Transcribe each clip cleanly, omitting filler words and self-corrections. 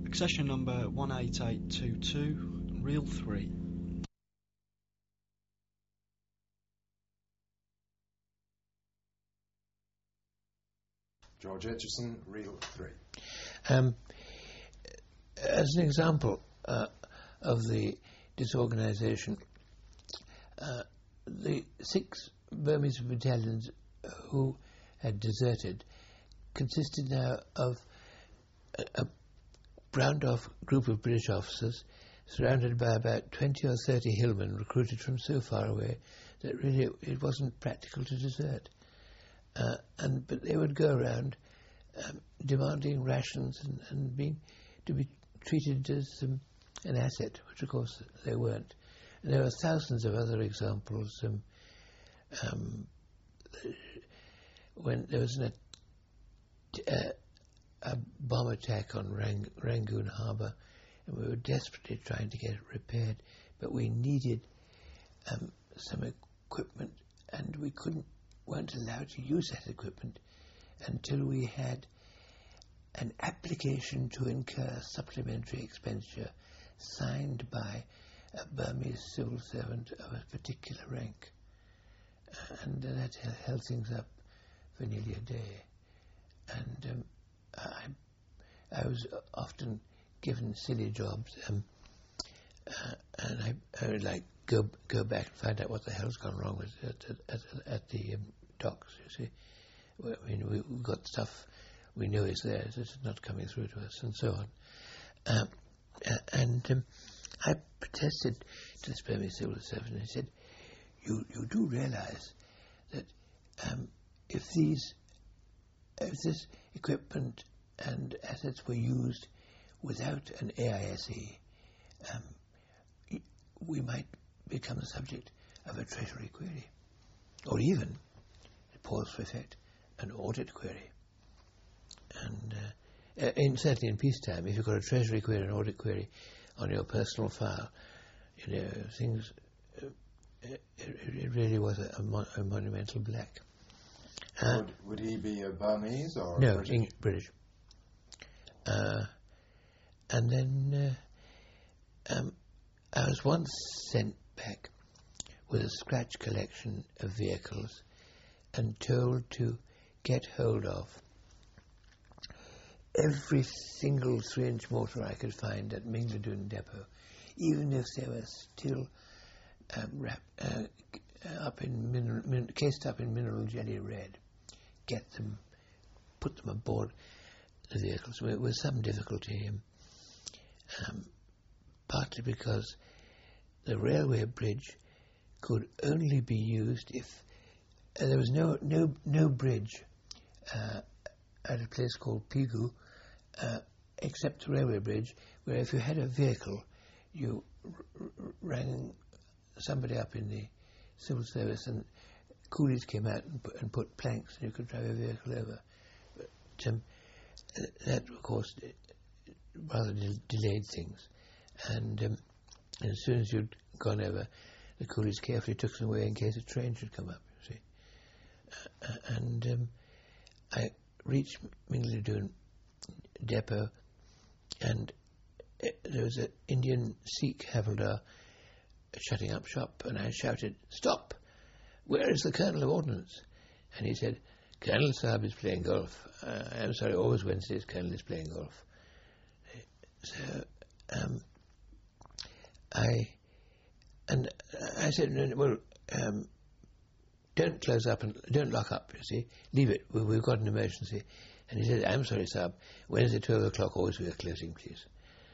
Accession number 18822, reel 3. George Etchison, reel 3. As an example of the disorganisation, the 6 Burmese battalions who had deserted consisted now of a round-off group of British officers surrounded by about 20 or 30 hillmen recruited from so far away that really it wasn't practical to desert. But they would go around demanding rations and being to be treated as an asset, which of course they weren't. And there are thousands of other examples. When there was a bomb attack on Rangoon Harbour, and we were desperately trying to get it repaired, but we needed some equipment, and we weren't allowed to use that equipment until we had an application to incur supplementary expenditure signed by a Burmese civil servant of a particular rank. And that held things up for nearly a day. And I was often given silly jobs, and I would like go back and find out what the hell's gone wrong with at the docks. You see, I mean, we've got stuff we know is there, it's not coming through to us, and so on. I protested to this Burmese civil servant, and he said, "You do realise that if this equipment and assets were used without an AISE, we might become the subject of a Treasury query, or even, pause for effect, an audit query. And certainly in peacetime, if you've got a Treasury query and audit query on your personal file, you know, things, it really was a monumental black." Would he be a Burmese or no, British? British. And then I was once sent back with a scratch collection of vehicles and told to get hold of every single 3-inch mortar I could find at Mingladun depot, even if they were still cased up in mineral jelly red. Get them, put them aboard the vehicles with some difficulty, partly because the railway bridge could only be used if there was no bridge at a place called Pigu, except the railway bridge, where if you had a vehicle, you rang somebody up in the civil service, and coolies came out and put planks, and you could drive a vehicle over. But that, of course, rather delayed things. And as soon as you'd gone over, the coolies carefully took them away in case a train should come up, you see. I reached Mingladun depot, and there was an Indian Sikh havildar shutting up shop, and I shouted, "Stop! Where is the Colonel of Ordnance?" And he said, "Colonel Saab is playing golf. I'm sorry, always Wednesdays Colonel is playing golf." So I said, "Well, don't close up and don't lock up, you see. Leave it. We've got an emergency." And he said, "I'm sorry, Saab. Wednesday, 12 o'clock, always we are closing, please."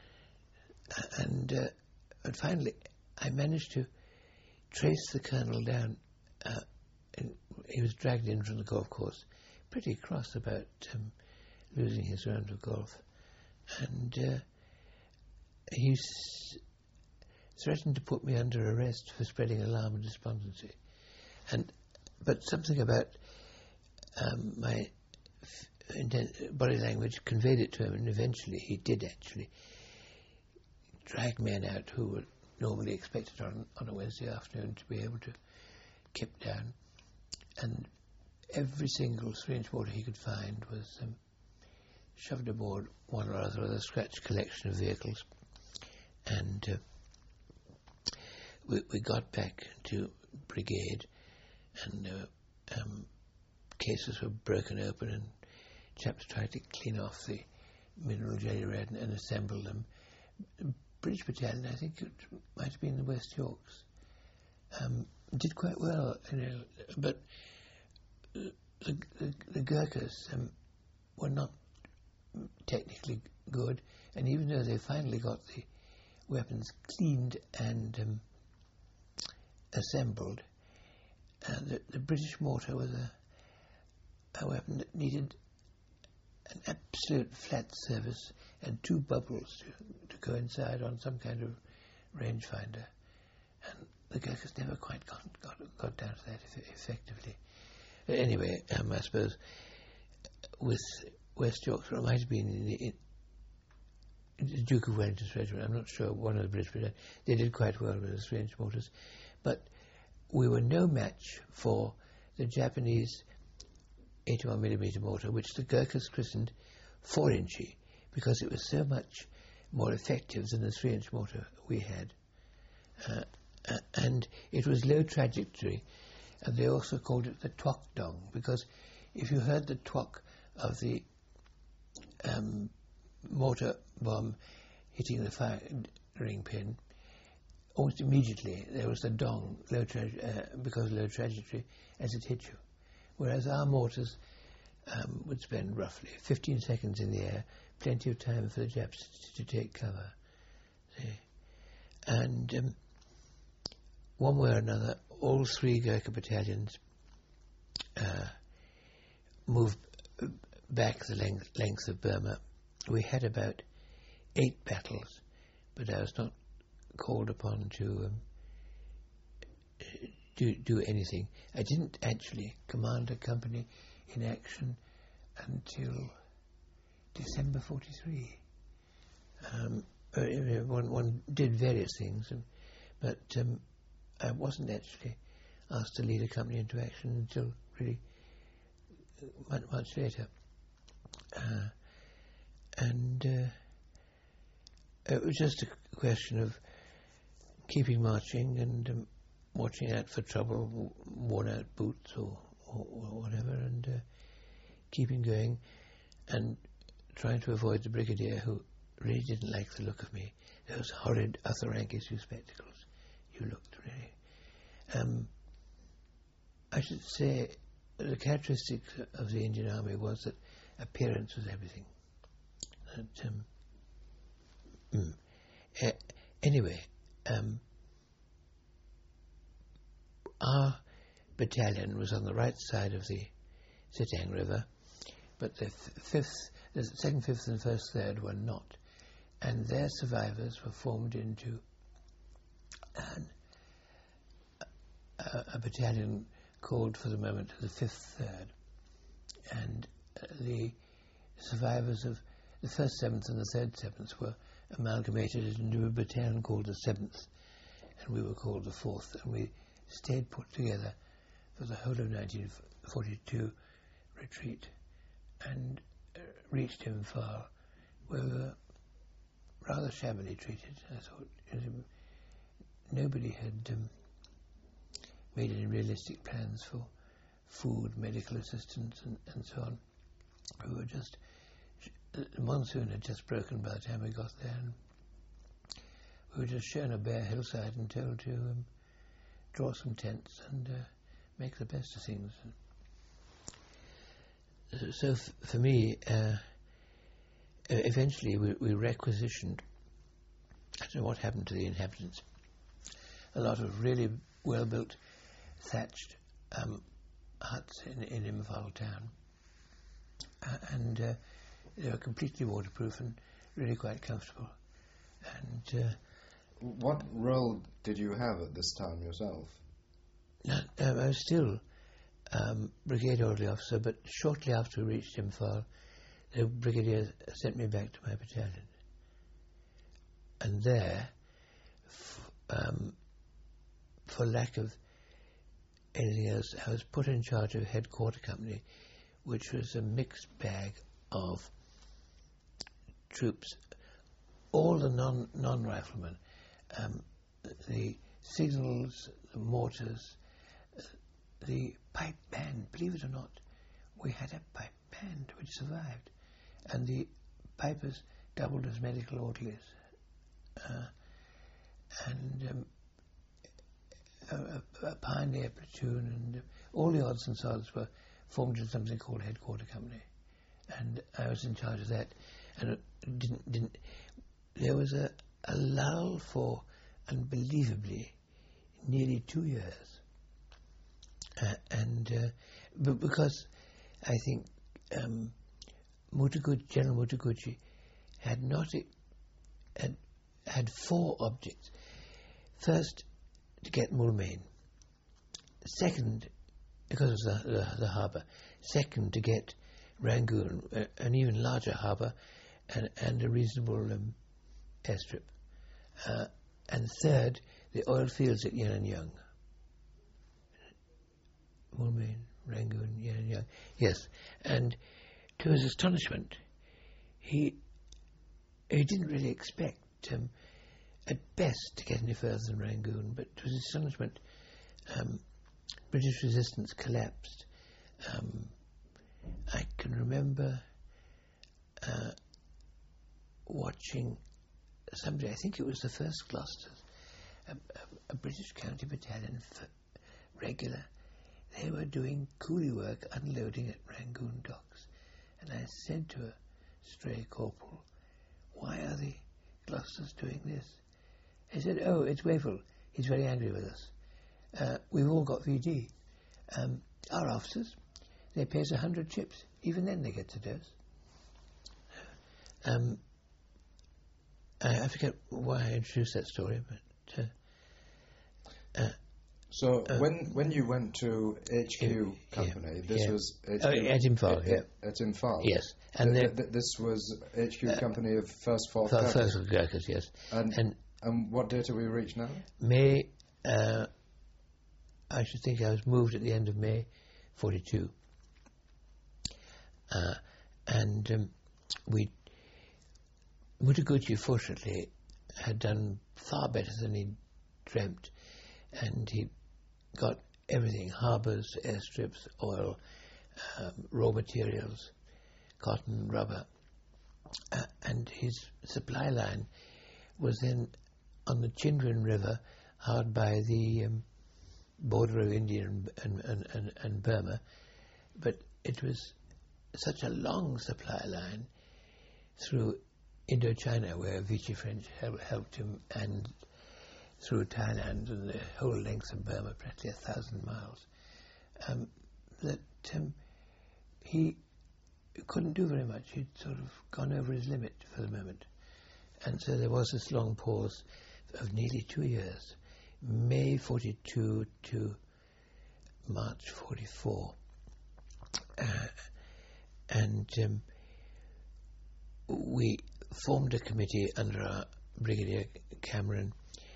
But finally, I managed to trace the Colonel down. And he was dragged in from the golf course, pretty cross about losing his round of golf. And he threatened to put me under arrest for spreading alarm and despondency. But something about my body language conveyed it to him, and eventually he did actually drag men out who were normally expected on a Wednesday afternoon to be able to keep down. And every single 3-inch mortar he could find was shoved aboard one or other of the scratch collection of vehicles, and we got back to brigade, and cases were broken open, and chaps tried to clean off the mineral jelly red and assemble them. British Battalion, I think it might have been the West Yorks, did quite well, but the Gurkhas were not technically good, and even though they finally got the weapons cleaned and assembled, the British mortar was a weapon that needed an absolute flat surface and two bubbles to coincide on some kind of rangefinder, and the Gurkhas never quite got down to that effectively. But anyway, I suppose with West Yorkshire, it might have been in the Duke of Wellington's regiment, I'm not sure, one of the British Brigade, they did quite well with the range mortars, but we were no match for the Japanese 81mm mortar, which the Gurkhas christened 4-inchy, because it was so much more effective than the 3-inch mortar we had. And it was low trajectory, and they also called it the twok dong, because if you heard the twok of the mortar bomb hitting the firing pin, almost immediately there was the dong, because of low trajectory, as it hit you. Whereas our mortars would spend roughly 15 seconds in the air, plenty of time for the Japs to take cover. See? And one way or another, all three Gurkha battalions moved back the length of Burma. We had about 8 battles, but I was not called upon to do anything. I didn't actually command a company in action until December 43. One did various things, but I wasn't actually asked to lead a company into action until really much later. And it was just a question of keeping marching and watching out for trouble, worn out boots or whatever, and keeping going and trying to avoid the brigadier, who really didn't like the look of me. Those horrid Arthur Ankesu spectacles. You looked really. I should say the characteristic of the Indian Army was that appearance was everything. Anyway, our battalion was on the right side of the Sitang River, but the 2nd, 5th and 1st, 3rd were not, and their survivors were formed into a battalion called for the moment the 5th, 3rd, and the survivors of the 1st, 7th and the 3rd, 7th were amalgamated into a battalion called the 7th, and we were called the 4th, and we stayed put together for the whole of 1942 retreat, and reached Imphal, where we were rather shabbily treated. I thought nobody had made any realistic plans for food, medical assistance, and so on. We were just, the monsoon had just broken by the time we got there, and we were just shown a bare hillside and told to draw some tents and make the best of things. So for me, eventually we requisitioned, I don't know what happened to the inhabitants, a lot of really well-built thatched huts in Imphal town, and they were completely waterproof and really quite comfortable. And what role did you have at this time yourself? I was still brigade orderly officer, but shortly after we reached Imphal, the brigadier sent me back to my battalion. And there, for lack of anything else, I was put in charge of headquarter company, which was a mixed bag of troops, all the non-riflemen, the signals, the mortars, the pipe band. Believe it or not, we had a pipe band which survived, and the pipers doubled as medical orderlies, and a pioneer platoon, and all the odds and sods were formed in something called Headquarter Company, and I was in charge of that. And it didn't. There was a lull for unbelievably nearly 2 years, but because I think General Mutaguchi had four objects. First, to get Moulmein. Second, because of the harbour. Second, to get Rangoon, an even larger harbour, and a reasonable airstrip. And third, the oil fields at Yananyang. Moulmein, Rangoon, Yananyang. Yes, and to his astonishment, he didn't really expect, at best, to get any further than Rangoon, but to his astonishment, British resistance collapsed. I can remember watching somebody, I think it was the 1st Gloucesters, a British county battalion, regular. They were doing coolie work unloading at Rangoon docks. And I said to a stray corporal, "Why are the Gloucesters doing this?" He said, "Oh, it's Wavell. He's very angry with us. We've all got VD. Our officers, they pay us 100 chips. Even then they get to dose." I forget why I introduced that story, but... So when you went to HQ Company, this was HQ... at Imphal, At Imphal? Yes. And this was HQ Company of 1st, 4th Gurkhas. 1st Gurkhas, yes. And what date are we reach now? May, I should think I was moved at the end of May 42. Mutaguchi, fortunately, had done far better than he dreamt, and he got everything: harbours, airstrips, oil, raw materials, cotton, rubber, and his supply line was then on the Chindwin River, hard by the border of India and Burma, but it was such a long supply line through Indochina, where Vichy French helped him, and through Thailand and the whole length of Burma, practically 1,000 miles, that he couldn't do very much. He'd sort of gone over his limit for the moment. And so there was this long pause of nearly 2 years, May 42 to March 44. We formed a committee under our Brigadier Cameron.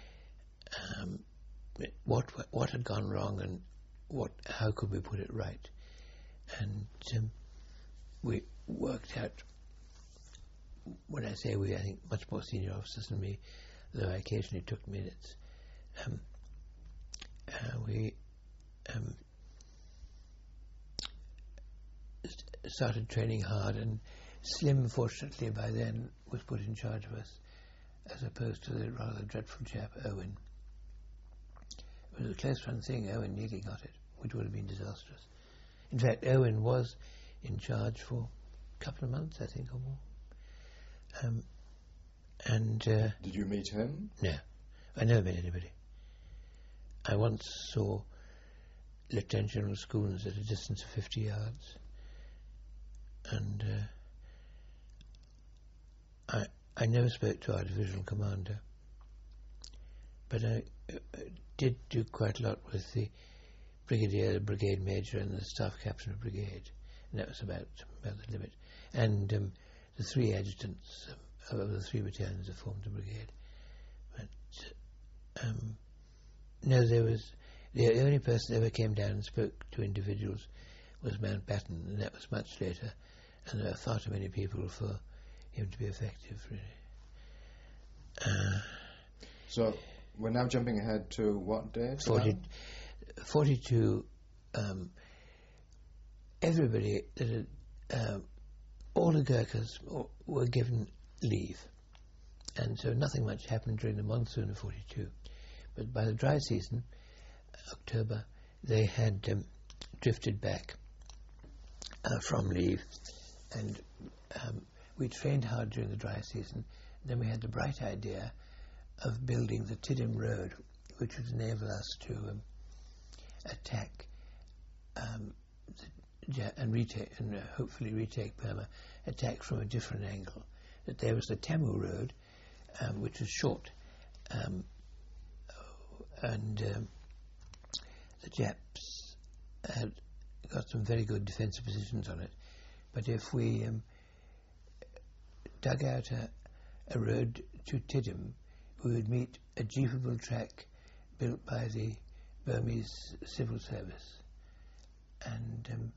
What had gone wrong, and how could we put it right? And we worked out. When I say we, I think much more senior officers than me, though I occasionally took minutes. We started training hard, and Slim, fortunately, by then was put in charge of us, as opposed to the rather dreadful chap, Owen. It was a close run thing. Owen nearly got it, which would have been disastrous. In fact, Owen was in charge for a couple of months, I think, or more. Did you meet him? No, I never met anybody. I once saw Lieutenant General Schooners at a distance of 50 yards, and I never spoke to our divisional commander, but I did do quite a lot with the brigadier, the brigade major, and the staff captain of brigade, and that was about the limit. And the three adjutants of the three battalions that formed the brigade. But no, there was the only person that ever came down and spoke to individuals was Mountbatten, and that was much later. And there were far too many people for him to be effective, really. So we're now jumping ahead to what date? 42. Everybody, all the Gurkhas were given leave, and so nothing much happened during the monsoon of 42. But by the dry season, October, they had drifted back from leave, and we trained hard during the dry season. Then we had the bright idea of building the Tiddim Road, which would enable us to attack and retake, and hopefully retake Burma, attack from a different angle. That there was the Tamu Road, which was short, and the Japs had got some very good defensive positions on it. But if we dug out a road to Tiddim, we would meet a jeepable track built by the Burmese civil service, and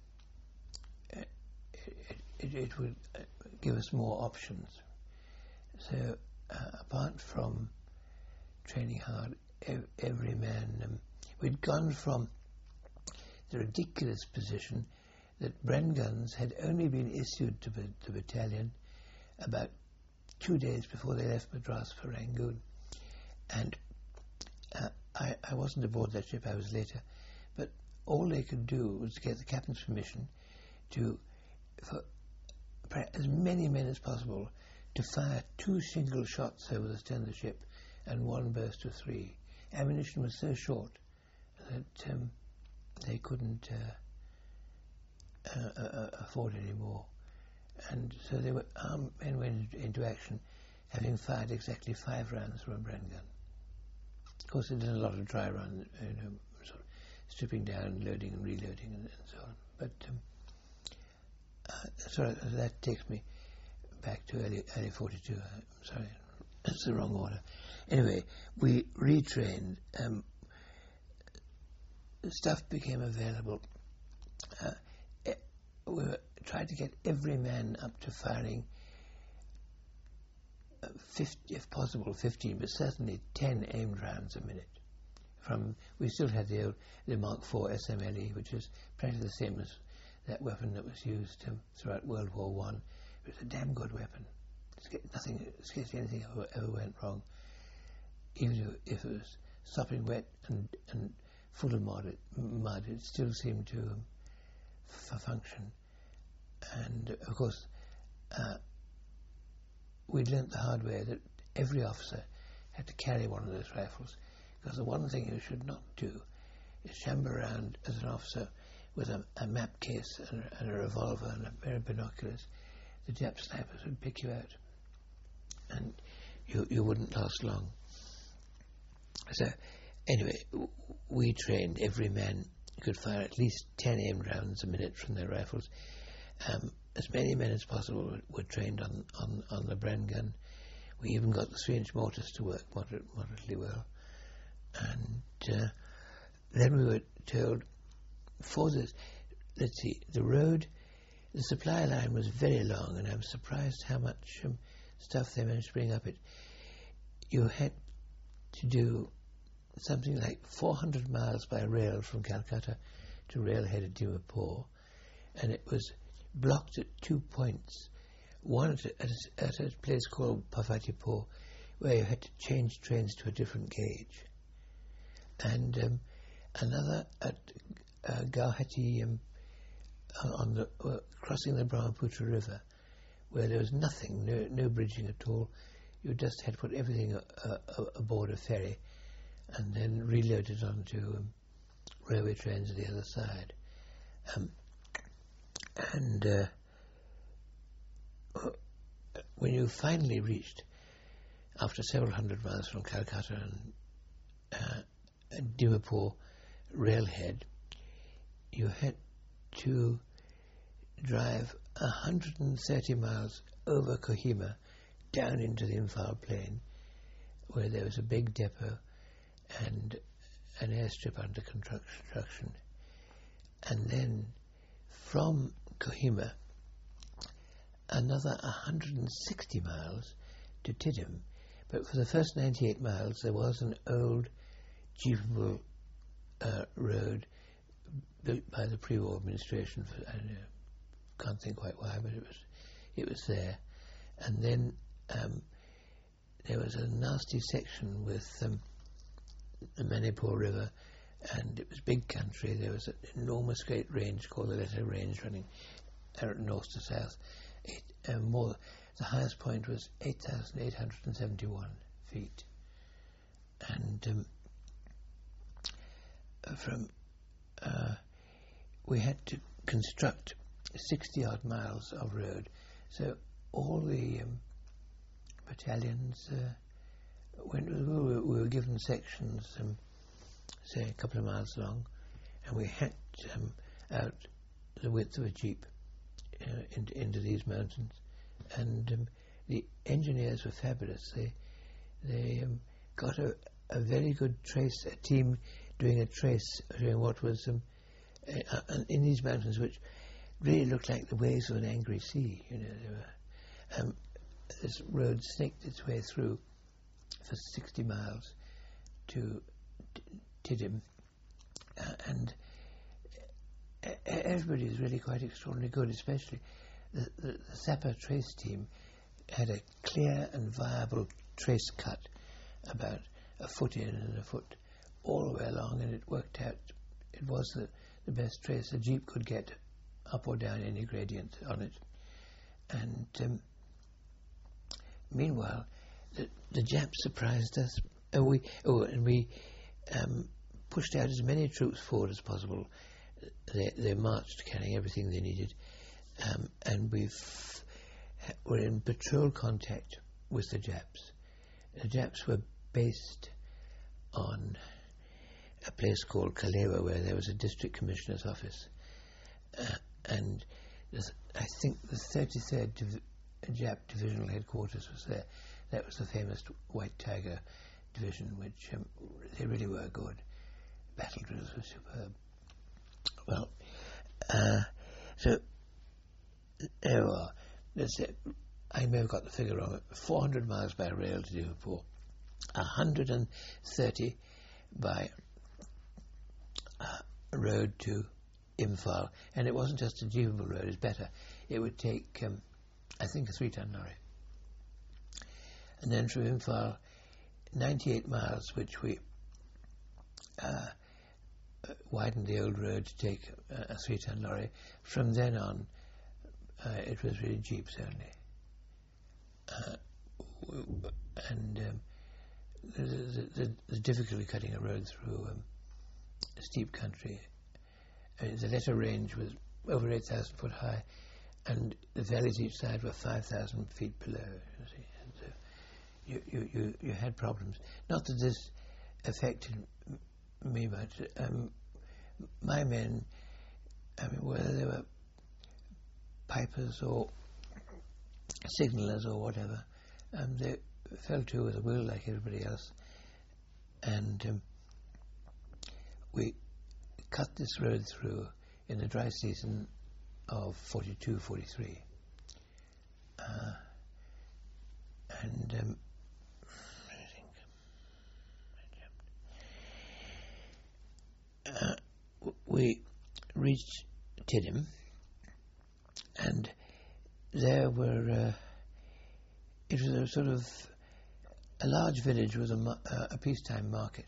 it would give us more options. So apart from training hard, every man, we'd gone from the ridiculous position that Bren guns had only been issued to the battalion about 2 days before they left Madras for Rangoon. And I wasn't aboard that ship, I was later, but all they could do was get the captain's permission for as many men as possible to fire 2 single shots over the stern of the ship and 1 burst of 3. Ammunition was so short that they couldn't afford any more. And so they were armed men went into action having fired exactly 5 rounds from a Bren gun. Of course, they did a lot of dry run, sort of stripping down, loading and reloading and so on. But sorry, that takes me back to early 42. I'm sorry, that's the wrong order. Anyway, we retrained. Stuff became available. We tried to get every man up to firing 50, if possible 15, but certainly 10 aimed rounds a minute. We still had the Mark IV SMLE, which is practically the same as that weapon that was used throughout World War I. It was a damn good weapon. Scarcely anything ever went wrong. Even if it was sopping wet and full of mud, it still seemed to function. And of course, we'd learnt the hard way that every officer had to carry one of those rifles, because the one thing you should not do is shamble around as an officer with a map case and a revolver and a pair of binoculars. The Jap snipers would pick you out, and you wouldn't last long. So anyway, we trained every man could fire at least 10 aimed rounds a minute from their rifles. As many men as possible were trained on the Bren gun. We even got the 3-inch mortars to work moderately well. And then we were told, for this, let's see, the road, the supply line was very long, and I'm surprised how much stuff they managed to bring up it. You had to do something like 400 miles by rail from Calcutta to railhead at Dimapur, and it was blocked at 2 points. One at a place called Pavatipur, where you had to change trains to a different gauge, and another at Gauhati on the crossing the Brahmaputra River, where there was nothing, no bridging at all. You just had to put everything aboard a ferry and then reload it onto railway trains at the other side. And when you finally reached, after several hundred miles from Calcutta and Dimapur railhead, you had to drive 130 miles over Kohima down into the Imphal plain, where there was a big depot and an airstrip under construction. And then from Kohima, another 160 miles to Tidham, but for the first 98 miles there was an old jeepable road built by the pre-war administration. I don't know, can't think quite why, but it was there. And then there was a nasty section with the Manipur River, and it was big country. There was an enormous great range called the Letta Range running north to south. The highest point was 8,871 feet. And we had to construct 60-odd miles of road. So all the battalions, we were given sections, say a couple of miles long, and we hacked out the width of a jeep into these mountains. And the engineers were fabulous. They got a very good trace, a team doing a trace, doing what was in these mountains, which really looked like the waves of an angry sea. This road snaked its way through for 60 miles to Tidham, and everybody is really quite extraordinarily good, especially the Sapper trace team had a clear and viable trace cut about a foot in and a foot all the way along, and it worked out. It was the best trace a jeep could get up or down any gradient on it. And meanwhile, the Japs surprised us, and we pushed out as many troops forward as possible. They marched carrying everything they needed, and we're in patrol contact with the Japs. The Japs were based on a place called Kalewa, where there was a district commissioner's office, and I think the 33rd Jap divisional headquarters was there. That was the famous White Tiger division, which they really were good. Battle drills were superb. Well, so there we are. Let's say, I may have got the figure wrong. 400 miles by rail to Liverpool, 130 by road to Imphal, and it wasn't just a jeepable road. It's better. It would take, I think, a 3-ton lorry, and then through Imphal, 98 miles, which we widened the old road to take a 3-ton lorry. From then on, it was really jeeps only. And the difficulty cutting a road through steep country. The Letta Range was over 8,000 foot high, and the valleys each side were 5,000 feet below. You see, and so you had problems. Not that this affected me much. My men, whether they were pipers or signallers or whatever, they fell to with a will like everybody else, and we cut this road through in the dry season of 42, 43. And we reached Tidham, and there were it was a sort of a large village with a peacetime market,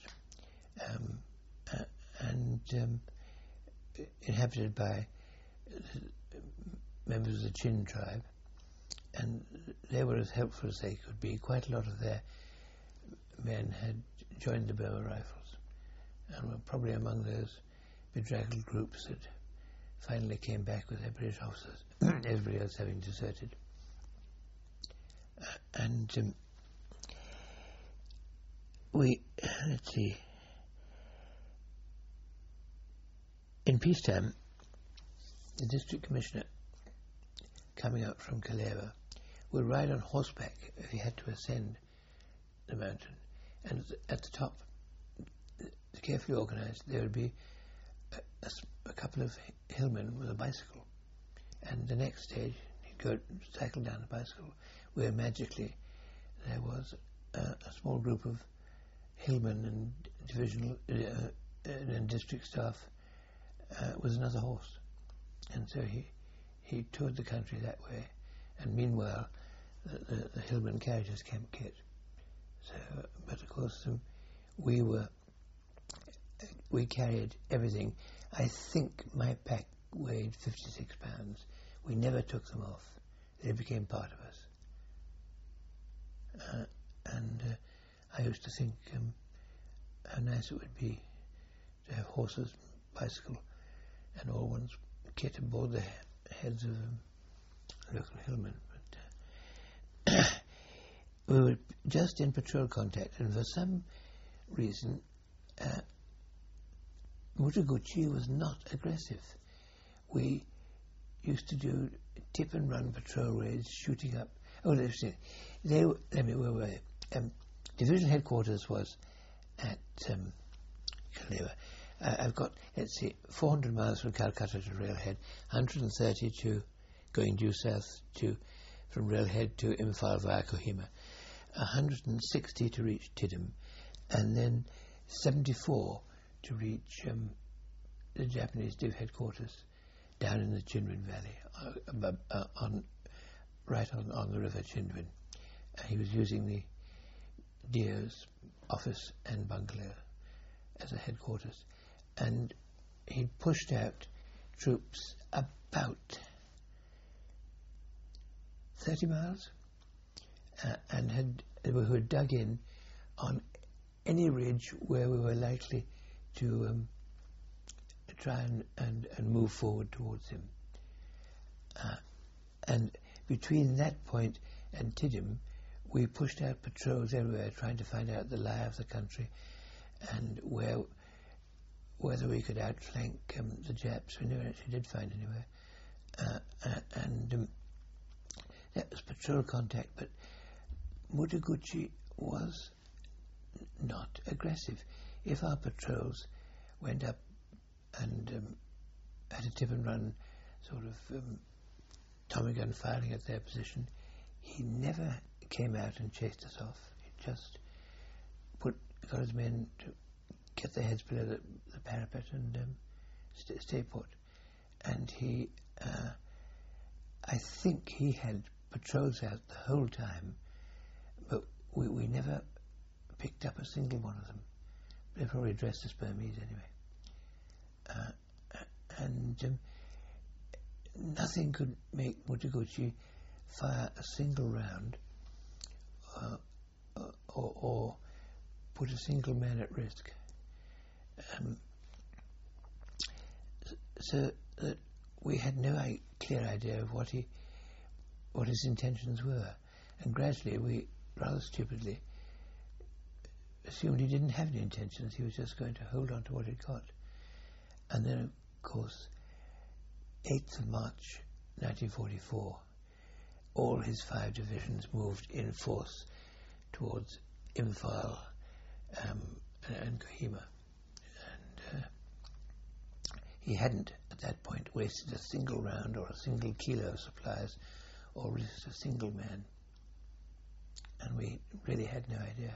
and inhabited by members of the Chin tribe, and they were as helpful as they could be. Quite a lot of their men had joined the Burma Rifles, and were probably among those bedraggled groups that finally came back with their British officers, everybody else having deserted. And let's see, in peacetime, the district commissioner coming up from Kalewa would ride on horseback if he had to ascend the mountain, and at the top, carefully organised, there would be a couple of hillmen with a bicycle, and the next stage he'd go cycle down the bicycle, where magically there was a small group of hillmen and divisional and district staff with another horse, and so he toured the country that way, and meanwhile the hillmen carried his camp kit. So, but of course we carried everything. I think my pack weighed 56 pounds. We never took them off. They became part of us. And I used to think how nice it would be to have horses, bicycle, and all one's kit aboard the heads of local hillmen. But we were just in patrol contact, and for some reason Mutaguchi was not aggressive. We used to do tip and run patrol raids, shooting up. Oh, let's see. Where were they? Division headquarters was at Kaleva. I've got, 400 miles from Calcutta to Railhead, 130 to going due south from Railhead to Imphal via Kohima, 160 to reach Tidum, and then 74 to reach the Japanese Div headquarters down in the Chinwin Valley, right on the river Chinwin. He was using the DO's office and bungalow as a headquarters, and he pushed out troops about 30 miles who had dug in on any ridge where we were likely to try and move forward towards him. And between that point and Tidum, we pushed out patrols everywhere, trying to find out the lie of the country and whether we could outflank the Japs. We never actually did find anywhere. And that was patrol contact, but Mutaguchi was not aggressive. If our patrols went up and had a tip and run sort of Tommy gun firing at their position, he never came out and chased us off. He just got his men to get their heads below the parapet and stay put. And I think he had patrols out the whole time, but we never picked up a single one of them. They probably dressed as Burmese anyway. And nothing could make Mutaguchi fire a single round or put a single man at risk. So that we had no clear idea of what his intentions were, and gradually we rather stupidly assumed he didn't have any intentions. He was just going to hold on to what he'd got. And then, of course, 8th of March 1944, all his 5 divisions moved in force towards Imphal and Kohima. And he hadn't, at that point, wasted a single round or a single kilo of supplies or risked a single man. And we really had no idea.